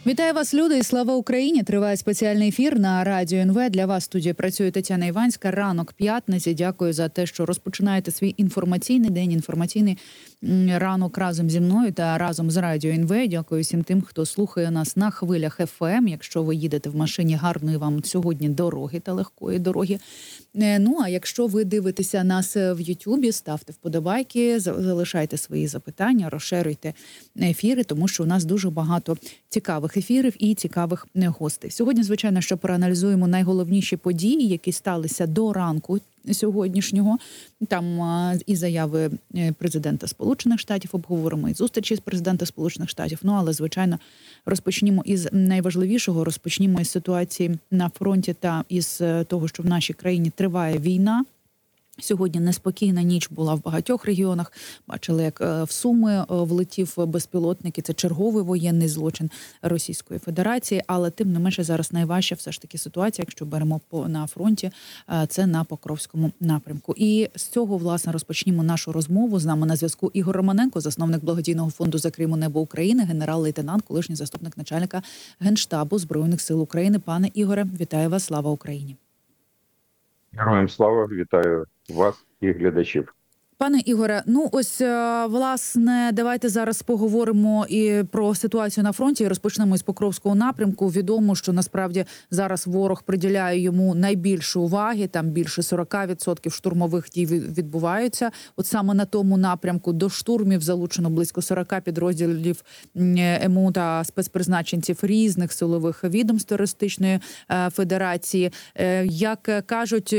Вітаю вас, люди, і слава Україні! Триває спеціальний ефір на Радіо НВ. Для вас в студії працює Тетяна Іванська. Ранок п'ятниці. Дякую за те, що розпочинаєте свій інформаційний день, інформаційний ранок разом зі мною та разом з Радіо НВ. Дякую всім тим, хто слухає нас на хвилях ФМ. Якщо ви їдете в машині, гарної вам сьогодні дороги та легкої дороги. Ну, а якщо ви дивитеся нас в Ютубі, ставте вподобайки, залишайте свої запитання, розширюйте ефіри, тому що у нас дуже багато цікавих ефірів і цікавих гостей. Сьогодні, звичайно, що проаналізуємо найголовніші події, які сталися до ранку сьогоднішнього. Там і заяви президента Сполучених Штатів обговоримо, і зустрічі з президента Сполучених Штатів. Ну, але, звичайно, розпочнімо із найважливішого, розпочнімо із ситуації на фронті та із того, що в нашій країні триває війна. Сьогодні неспокійна ніч була в багатьох регіонах. Бачили, як в Суми влетів безпілотник, і це черговий воєнний злочин Російської Федерації. Але тим не менше зараз найважча все ж таки ситуація, якщо беремо на фронті, це на Покровському напрямку. І з цього, власне, розпочнімо нашу розмову. З нами на зв'язку Ігор Романенко, засновник благодійного фонду «За Крим у небо України», генерал-лейтенант, колишній заступник начальника Генштабу Збройних сил України. Пане Ігоре, вітаю вас, слава Україні! Героям слава, вітаю вас і глядачів. Пане Ігоре, ну ось, власне, давайте зараз поговоримо і про ситуацію на фронті. Розпочнемо із Покровського напрямку. Відомо, що насправді зараз ворог приділяє йому найбільше уваги. Там більше 40% штурмових дій відбуваються. От саме на тому напрямку до штурмів залучено близько 40 підрозділів МО та спецпризначенців різних силових відомств Терористичної Федерації. Як кажуть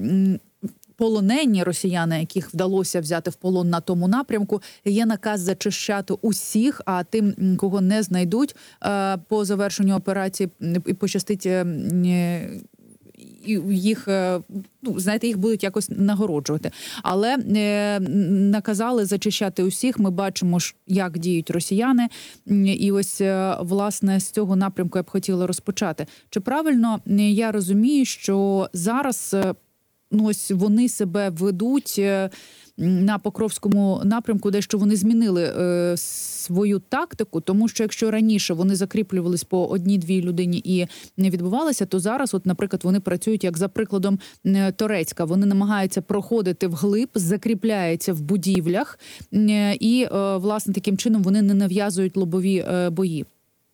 полонені росіяни, яких вдалося взяти в полон на тому напрямку, є наказ зачищати усіх, а тим, кого не знайдуть по завершенню операції, і пощастить їх, ну, знаєте, їх будуть якось нагороджувати. Але наказали зачищати усіх. Ми бачимо, як діють росіяни. І ось, власне, з цього напрямку я б хотіла розпочати. Чи правильно я розумію, що зараз ну, ось вони себе ведуть на Покровському напрямку, дещо вони змінили свою тактику, тому що якщо раніше вони закріплювались по одній-двій людині і не відбувалося, то зараз, от, наприклад, вони працюють, як за прикладом Торецька. Вони намагаються проходити вглиб, закріпляються в будівлях і, власне, таким чином вони не нав'язують лобові бої.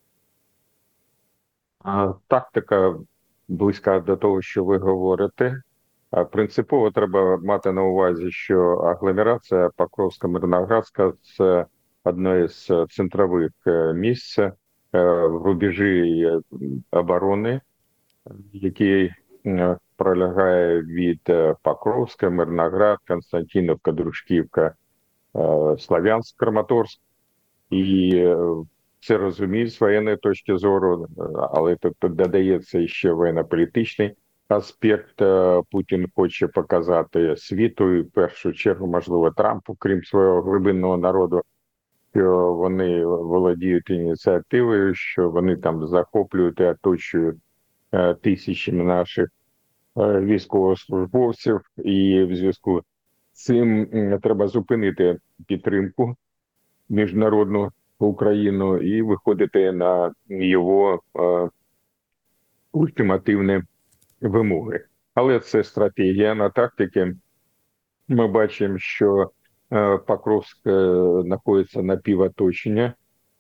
Тактика близька до того, що ви говорите. Принципово треба мати на увазі, що агломерація Покровська-Мирноградська – це одне з центрових місць в рубежі оборони, який пролягає від Покровська, Мирноград, Константинівка, Дружківка, Слов'янськ, Краматорськ. І це розуміють з воєнної точки зору, але тут додається ще воєнно-політичний аспект. Путін хоче показати світу, і в першу чергу, можливо, Трампу, крім свого глибинного народу, що вони володіють ініціативою, що вони там захоплюють і оточують тисячами наших військовослужбовців. І в зв'язку з цим треба зупинити підтримку міжнародну Україну і виходити на його ультимативне вимоги. Але це стратегія на тактики. Ми бачимо, що Покровськ знаходиться на півоточення.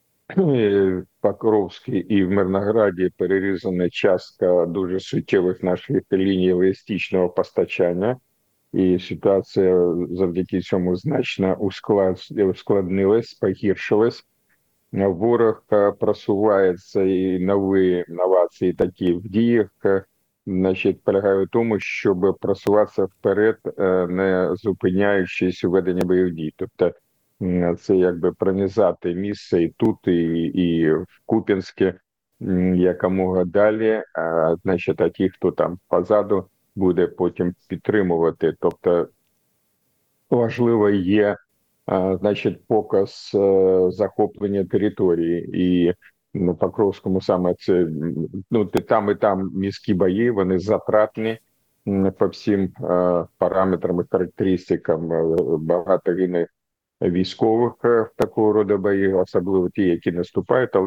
Покровськ і в Мирнограді перерізана частка дуже суттєвих наших ліній логістичного постачання. І ситуація завдяки цьому значно ускладнилась, погіршилась. Ворог просувається, і нові новації такі в діях, значить, полягає в тому, щоб просуватися вперед, не зупиняючись у веденні бойових дій. Тобто це якби пронизати місце і тут, і в Куп'янську якомога далі, значить, а ті, хто там позаду, буде потім підтримувати. Тобто важливо є, значить, показ захоплення території. І на Покровському саме це, ну, там і там міські бої, вони затратні по всім параметрам і характеристикам. Багато гине військових в такого роду бої, особливо ті, які наступають, але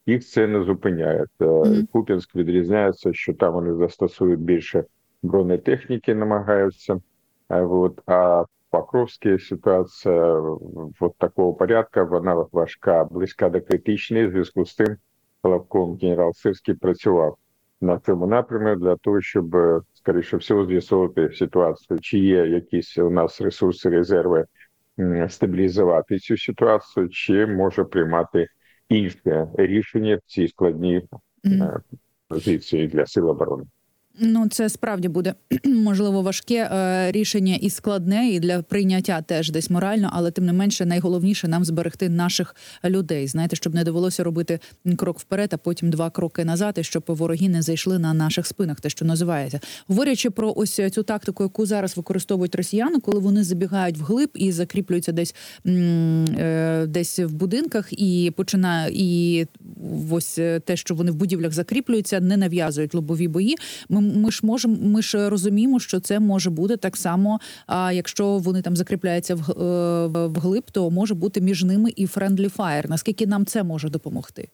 їх це не зупиняє. Куп'янськ відрізняється, що там вони застосують більше бронетехніки, намагаються. А Покровська ситуація вот такого порядку, вона важка, близька до критичної, в зв'язку з тим Головком генерал Сирський працював на цьому напрямі для того, щоб, скоріше всього, з'ясувати ситуацію, чи є якісь у нас ресурси, резерви, стабілізувати цю ситуацію, чи може приймати інше рішення в цій складній позиції для Сил оборони. Ну, це справді буде, можливо, важке рішення і складне, і для прийняття теж десь морально, але тим не менше найголовніше нам зберегти наших людей. Знаєте, щоб не довелося робити крок вперед, а потім 2 кроки назад, і щоб вороги не зайшли на наших спинах, те, що називається. Говорячи про ось цю тактику, яку зараз використовують росіяни, коли вони забігають вглиб і закріплюються десь в будинках, і ось те, що вони в будівлях закріплюються, не нав'язують лобові бої. Ми ж розуміємо, що це може бути так само, якщо вони там закріпляються вглиб, то може бути між ними і friendly fire. Наскільки нам це може допомогти?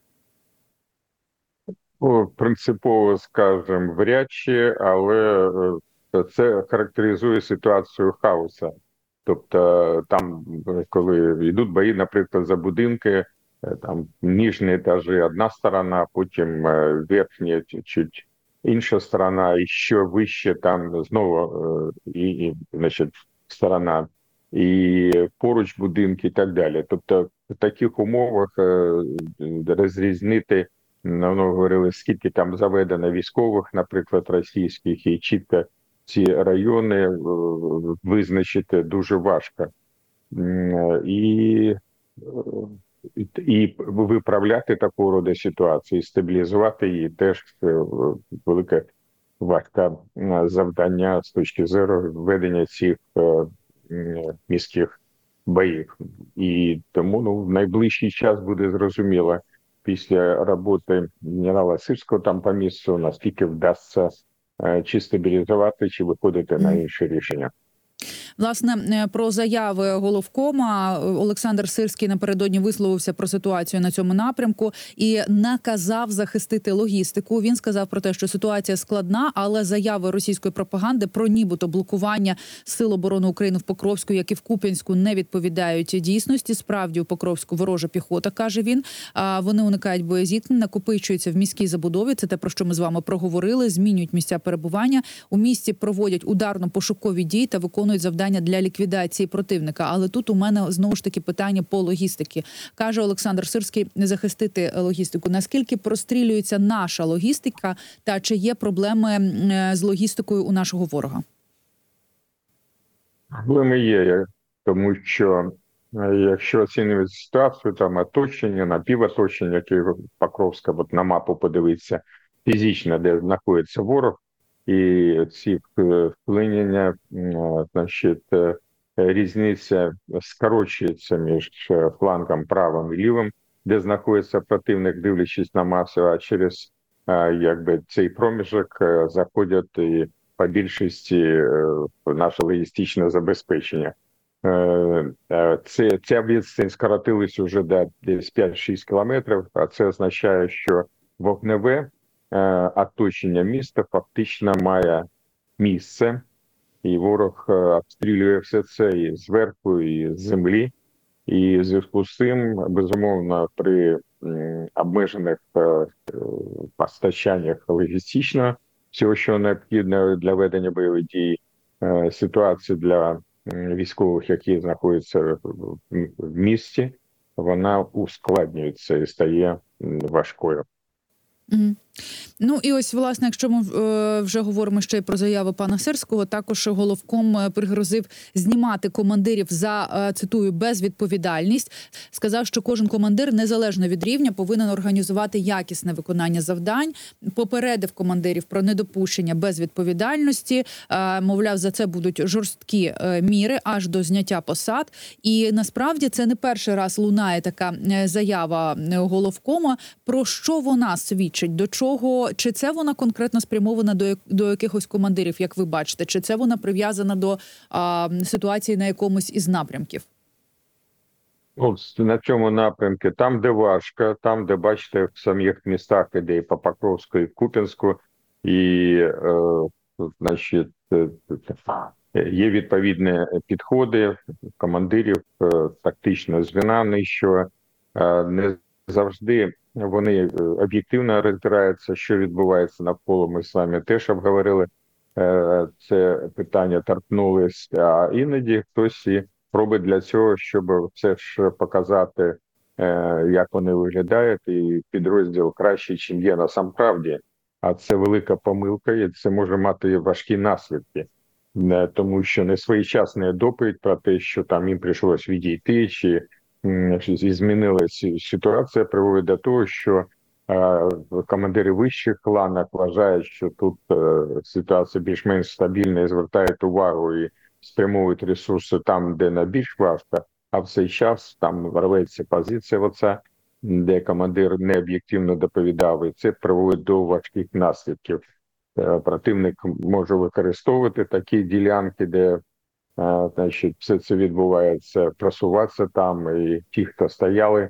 Принципово, скажемо, вряд чи, але це характеризує ситуацію хаоса. Тобто там, коли йдуть бої, наприклад, за будинки, там нижні етажі одна сторона, потім верхні чуть інша сторона, і що вище там знову значить, сторона, і поруч будинки і так далі. Тобто в таких умовах розрізнити, говорили, скільки там заведено військових, наприклад, російських, і чітко ці райони визначити дуже важко. І виправляти таку роду ситуації, стабілізувати її теж велике важке завдання з точки зору ведення цих міських боїв. І тому в найближчий час буде зрозуміло після роботи генерала Сирського там по місцю, наскільки вдасться чи стабілізувати, чи виходити на інші рішення. Власне, про заяви головкома Олександр Сирський напередодні висловився про ситуацію на цьому напрямку і наказав захистити логістику. Він сказав про те, що ситуація складна, але заяви російської пропаганди про нібито блокування Сил оборони України в Покровську, як і в Куп'янську, не відповідають дійсності. Справді у Покровську ворожа піхота, каже він. Вони уникають боєзіткнень, накопичуються в міській забудові. Це те, про що ми з вами проговорили. Змінюють місця перебування. У місті проводять ударно-пошукові дії та виконують завдання для ліквідації противника. Але тут у мене знову ж таки питання по логістиці. Каже Олександр Сирський, захистити логістику. Наскільки прострілюється наша логістика та чи є проблеми з логістикою у нашого ворога? Проблеми є, тому що якщо оцінювати ситуацію, там оточення, напівоточення, яке Покровська, от на мапу подивитися, фізично, де знаходиться ворог, і ці вклинення, значить, різниця скорочується між флангом правим і лівим, де знаходиться противник, дивлячись на масу, а через цей проміжок заходять і по більшості наше логістичне забезпечення. Ця відстань скоротилась вже до десь 5-6 кілометрів, а це означає, що вогневе оточення міста фактично має місце, і ворог обстрілює все це і зверху, і з землі. І в зв'язку з цим, безумовно, при обмежених постачаннях логістичного, всього, що необхідно для ведення бойових дій, ситуація для військових, які знаходяться в місті, вона ускладнюється і стає важкою. Ну і ось, власне, якщо ми вже говоримо ще й про заяву пана Сирського, також головком пригрозив знімати командирів за, цитую, безвідповідальність. Сказав, що кожен командир, незалежно від рівня, повинен організувати якісне виконання завдань. Попередив командирів про недопущення безвідповідальності. Мовляв, за це будуть жорсткі міри аж до зняття посад. І насправді це не перший раз лунає така заява головкома. Про що вона свідчить? До чого? Чи це вона конкретно спрямована до якихось командирів, як ви бачите? Чи це вона прив'язана до ситуації на якомусь із напрямків? На цьому напрямку, там, де важко, там, де, бачите, в самих містах, де і по Покровську, і в Куп'янську, і, значить, є відповідні підходи командирів тактичного звена нижчого. Не завжди вони об'єктивно розбираються, що відбувається навколо. Ми з вами теж обговорили це питання, торкнулись, а іноді хтось і робить для цього, щоб все ж показати, як вони виглядають, і підрозділ кращий, чим є насамправді. А це велика помилка, і це може мати важкі наслідки. Тому що несвоєчасна доповідь про те, що там їм прийшлось відійти, чи змінилася ситуація, приводить до того, що командири вищих ланок вважають, що тут ситуація більш-менш стабільна і звертають увагу і спрямовують ресурси там, де найбільш важко, а в цей час там рветься позиція оця, де командир не об'єктивно доповідав, і це приводить до важких наслідків. Противник може використовувати такі ділянки, де значить, все це відбувається, просуватися там, і ті, хто стояли,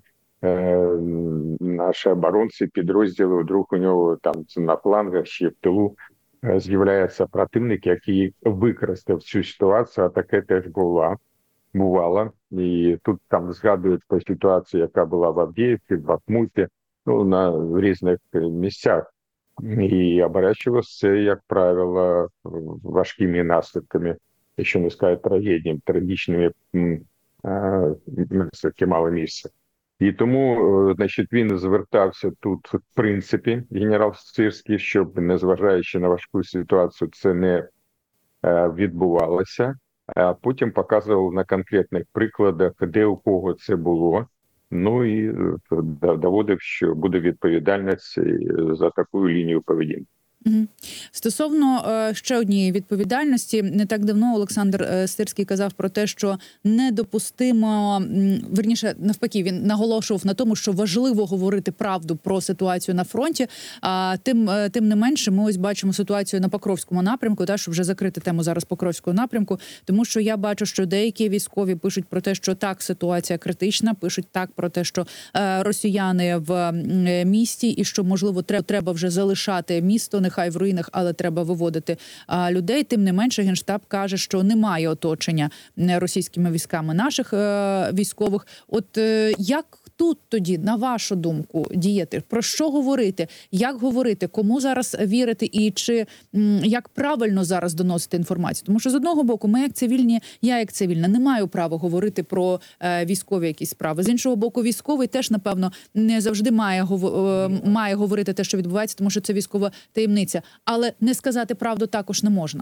наші оборонці, підрозділи, вдруг у нього там на флангах чи в тилу з'являється противник, який використав цю ситуацію, а таке теж бувало. І тут там згадують про ситуацію, яка була в Авдіївці, в Бахмуті, в різних місцях. І оборачувалося це, як правило, важкими наслідками, якщо не сказати трагедіями, трагічними наслідки мали місце. І тому, значить, він звертався тут, в принципі, генерал Сирський, щоб, незважаючи на важку ситуацію, це не відбувалося, а потім показував на конкретних прикладах, де у кого це було. Ну і доводив, що буде відповідальність за таку лінію поведінки. Стосовно ще однієї відповідальності, не так давно Олександр Сирський казав про те, що недопустимо, верніше, навпаки, він наголошував на тому, що важливо говорити правду про ситуацію на фронті. А тим не менше, ми ось бачимо ситуацію на Покровському напрямку, щоб вже закрити тему зараз Покровського напрямку, тому що я бачу, що деякі військові пишуть про те, що так, ситуація критична, пишуть так про те, що росіяни в місті і що, можливо, треба вже залишати місто, нехай в руїнах, але треба виводити людей. Тим не менше, Генштаб каже, що немає оточення російськими військами наших військових. От як тут тоді, на вашу думку, діяти? Про що говорити? Як говорити? Кому зараз вірити? І чи як правильно зараз доносити інформацію? Тому що з одного боку, ми як цивільні, я як цивільна, не маю права говорити про військові якісь справи. З іншого боку, військовий теж, напевно, не завжди має говорити те, що відбувається, тому що це військова таємниця. Але не сказати правду також не можна.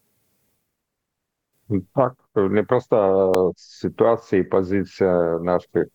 Так, непроста ситуація і позиція наших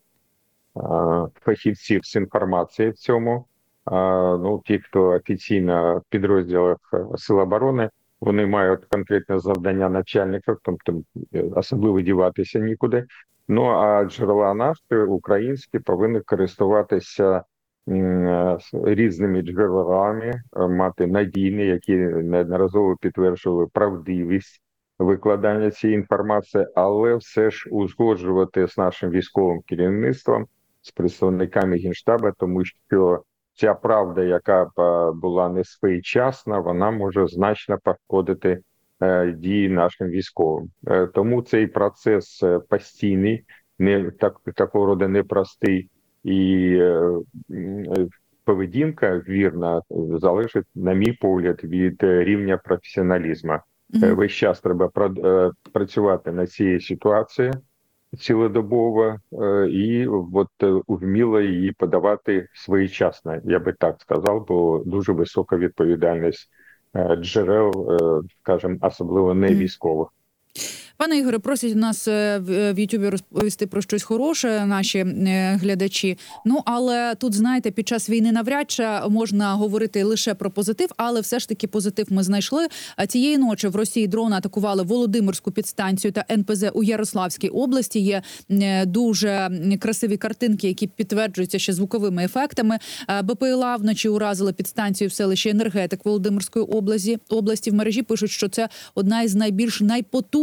фахівців з інформації в цьому. Ті, хто офіційно в підрозділах Сил оборони, вони мають конкретне завдання начальників, тобто особливо діватися нікуди. А джерела наші, українські, повинні користуватися різними джерелами, мати надійні, які неодноразово підтверджували правдивість викладання цієї інформації, але все ж узгоджувати з нашим військовим керівництвом, з представниками Генштабу, тому що ця правда, яка була несвоєчасна, вона може значно пошкодити дії нашим військовим. Тому цей процес постійний, такого роду непростий, і поведінка вірна залежить, на мій погляд, від рівня професіоналізму. Весь час треба працювати на цій ситуації цілодобово і вміло її подавати своєчасно, я би так сказав, бо дуже висока відповідальність джерел, скажімо, особливо не військових. Пане Ігоре, просять нас в Ютубі розповісти про щось хороше наші глядачі. Але тут, знаєте, під час війни навряд чи можна говорити лише про позитив, але все ж таки позитив ми знайшли. Цієї ночі в Росії дрони атакували Володимирську підстанцію та НПЗ у Ярославській області. Є дуже красиві картинки, які підтверджуються ще звуковими ефектами. БПЛА вночі уразили підстанцію в селищі Енергетик Володимирської області. В мережі пишуть, що це одна із найбільш найпотужніших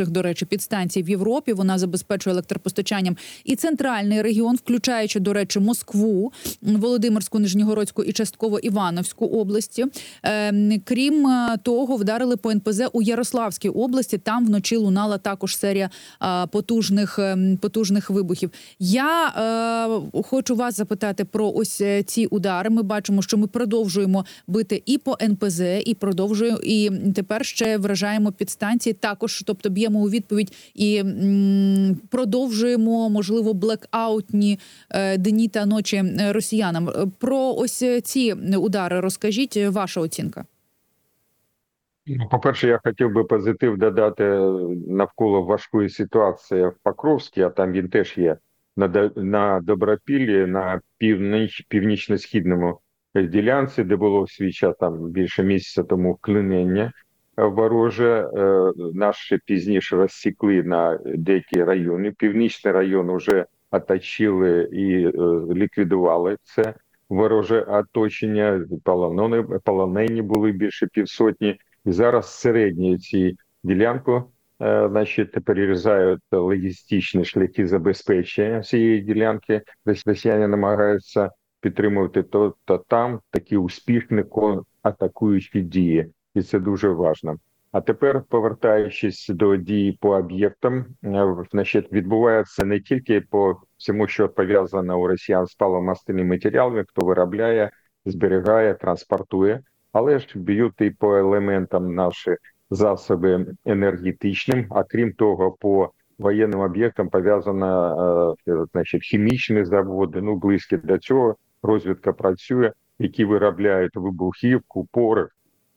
потужних, до речі, підстанцій в Європі. Вона забезпечує електропостачанням і центральний регіон, включаючи, до речі, Москву, Володимирську, Нижньогородську і частково Івановську області. Крім того, вдарили по НПЗ у Ярославській області. Там вночі лунала також серія потужних вибухів. Я хочу вас запитати про ось ці удари. Ми бачимо, що ми продовжуємо бити і по НПЗ, і тепер ще вражаємо підстанції. Також, тобто б'ємо у відповідь і продовжуємо, можливо, блекаутні дні та ночі росіянам. Про ось ці удари розкажіть, ваша оцінка. По-перше, я хотів би позитив додати навколо важкої ситуації в Покровській, а там він теж є, на Добропіллі, на північно-східному ділянці, де було в свій час там більше місяця тому вклинення вороже. Наші пізніше розсікли на деякі райони. Північний район вже оточили і ліквідували це вороже оточення. Полонені були більше півсотні. І зараз середню цю ділянку, перерізають логістичні шляхи забезпечення цієї ділянки. Росіяни намагаються підтримувати то там такі успішні атакуючі дії. І це дуже важливо. А тепер, повертаючись до дій по об'єктам, відбувається не тільки по всьому, що пов'язано у росіян з паливно-мастильними матеріалами, хто виробляє, зберігає, транспортує, але ж б'ють і по елементам наші засоби енергетичним, а крім того, по воєнним об'єктам пов'язано, хімічні заводи, близькі до цього, розвідка працює, які виробляють вибухівку, порох,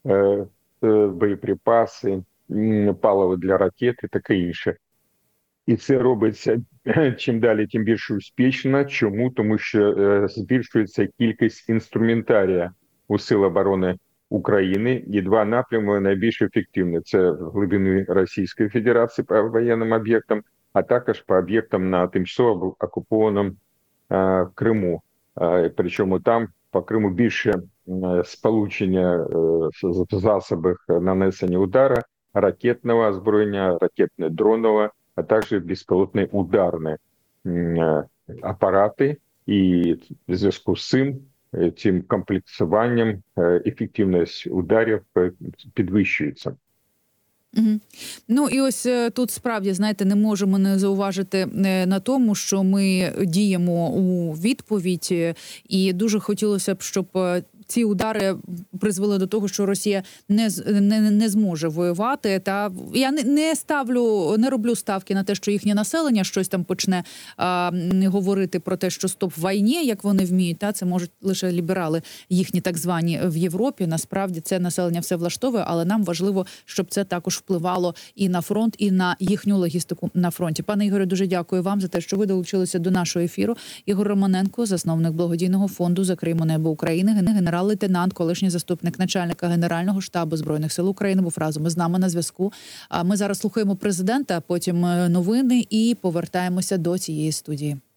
боєприпаси, паливо для ракет і таке інше. І це робиться чим далі, тим більше успішно. Чому? Тому що збільшується кількість інструментарія у Сил оборони України, і два напрями найбільш ефективні. Це в глибині Російської Федерації по воєнним об'єктам, а також по об'єктам на тимчасово окупованому Криму. Причому там по Криму більше сполучення засобів нанесення удара, ракетного озброєння, ракетно-дронового, а також безпілотні ударні апарати. І в зв'язку з цим комплексуванням ефективність ударів підвищується. Ну і ось тут справді, знаєте, не можемо не зауважити на тому, що ми діємо у відповідь, і дуже хотілося б, щоб ці удари призвели до того, що Росія не зможе воювати. Та я не роблю ставки на те, що їхнє населення щось там почне говорити про те, що стоп війні, як вони вміють. Та це можуть лише ліберали їхні так звані в Європі. Насправді це населення все влаштовує, але нам важливо, щоб це також впливало і на фронт, і на їхню логістику на фронті. Пане Ігоре, дуже дякую вам за те, що ви долучилися до нашого ефіру. Ігор Романенко, засновник благодійного фонду «Закриємо небо України», генерал-лейтенант, колишній заступник начальника Генерального штабу Збройних сил України, був разом із нами на зв'язку. Ми зараз слухаємо президента, а потім новини і повертаємося до цієї студії.